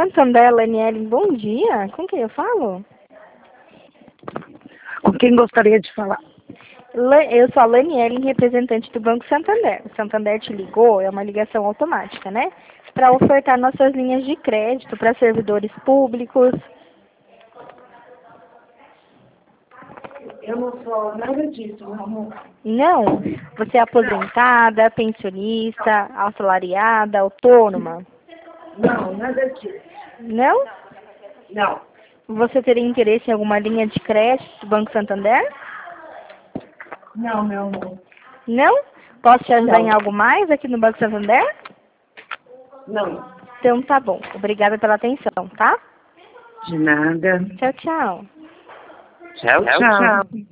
Santander, Laniele, bom dia. Com quem eu falo? Com quem gostaria de falar? Eu sou a Laniele, representante do Banco Santander. O Santander te ligou, é uma ligação automática, né? Para ofertar nossas linhas de crédito para servidores públicos. Eu não sou nada disso, meu amor. Não? Você é aposentada, pensionista, assalariada, autônoma? Não, nada disso. Não? Não. Você teria interesse em alguma linha de crédito do Banco Santander? Não, meu amor. Não? Posso te ajudar Não. em algo mais aqui no Banco Santander? Não. Então tá bom. Obrigada pela atenção, tá? De nada. Tchau, tchau. Tchau, tchau.